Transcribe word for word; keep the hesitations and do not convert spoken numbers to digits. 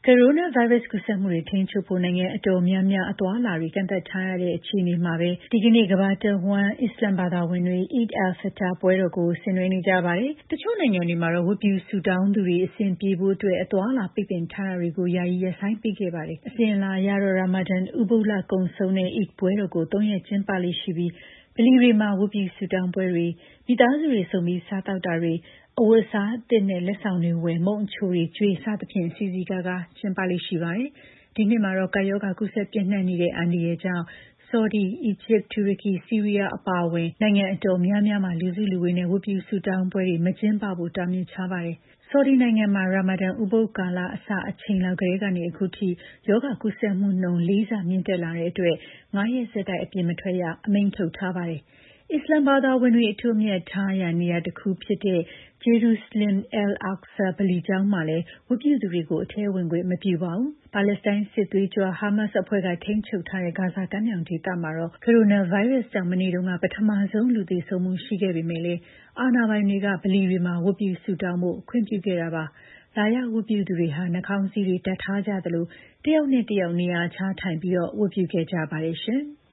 ကိုရိုနာဗိုင်းရပ်စ်ကူးစက်မှုတွေထိန်းချုပ်ဖို့နိုင်ငံအတော်များများအသွားအလာတွေကန့်သတ်ထားရတဲ့အခြေအနေမှာပဲဒီကနေ့ကမ္ဘာတဝန်းအစ္စလာမ်ဘာသာဝင်တွေ Eid al-Fitr ပွဲတော်ကိုဆင်နွှဲနေကြပါတယ်။တချို့နိုင်ငံတွေမှာတော့ဝတ်ပြုဆုတောင်းသူတွေအဆင်ပြေဖို့အတွက်အသွားအလာပိတ်ပင်ထားတာတွေကိုယာယီရပ်ဆိုင်းပေးခဲ့ပါတယ်။အစဉ်အလာအရတော့ Ramadan ဥပုသ်လကုံဆုံးတဲ့ Eid ပွဲတော်ကိုသုံးရက်ကျင်းပလေ့ရှိပြီးဗလီတွေမှာဝတ်ပြုဆုတောင်းပွဲတွေမိသားစုတွေစုံပြီးစားသောက်တာတွေအဝတ်အစားအသစ်နဲ့လက်ဆောင်တွေဝယ်မုန့်အချိုတွေကျွေးစသဖြင့်စီစီကားကားကျင်းပလေ့ရှိပါတယ်။ဒီနှစ်မှာတော့ကပ်ရောဂါကူးစက်ပြန့်နှံ့နေတဲ့အန္တရာယ်ကြောင့်ဆော်ဒီ၊အီဂျစ်၊တူရကီ၊ဆီးရီးယားအပါအဝင်နိုင်ငံအတော်များများမှာလူစုလူဝေးနဲ့ဝတ်ပြုဆုတောင်းပွဲတွေမကျင်းပဖို့တားမြစ်ထားပါတယ်။ဆော်ဒီနိုင်ငံမှာ Ramadan ဥပုသ်ကာလအစအချိန်လောက်ကတည်းကနေအခုထိရောဂါကူးစက်မှုနှုန်းလေးဆမြင့်တက်လာတဲ့အတွက်ငါးရက်ဆက်တိုက်အပြင်မထွက်ရအမိန့်ထုတ်ထားပါတယ်။အစ္စလာမ်ဘာသာဝင်တွေအထွတ်အမြတ်ထားရာနေရာတစ်ခုဖြစ်တဲ့ Jerusalem Al-Aqsa ဗလီကျောင်းမှာလည်းဝတ်ပြုသူတွေကိုအထဲဝင်ခွင့်မပြုပါဘူး။ပါလက်စတိုင်းစစ်သွေးကြွဟာမတ်စ်အဖွဲ့ကထိန်းချုပ်ထားတဲ့ဂါဇာကမ်းမြောင်ဒေသမှာတော့ကိုရိုနာဗိုင်းရပ်စ်ကြောင့်မနေ့တုန်းကပထမဆုံးလူသေဆုံးမှုရှိခဲ့ပေမဲ့လည်းအာဏာပိုင်တွေကဗလီတွေမှာဝတ်ပြုဆုတောင်းဖို့ခွင့်ပြုခဲ့တာပါ။လာရောက်ဝတ်ပြုသူတွေဟာနှာခေါင်းစည်းတွေတပ်ထားကြသလိုတယောက်နဲ့တယောက်နေရာခြားထိုင်ပြီးတော့ဝတ်ပြုခဲ့ကြပါတယ်ရှင်။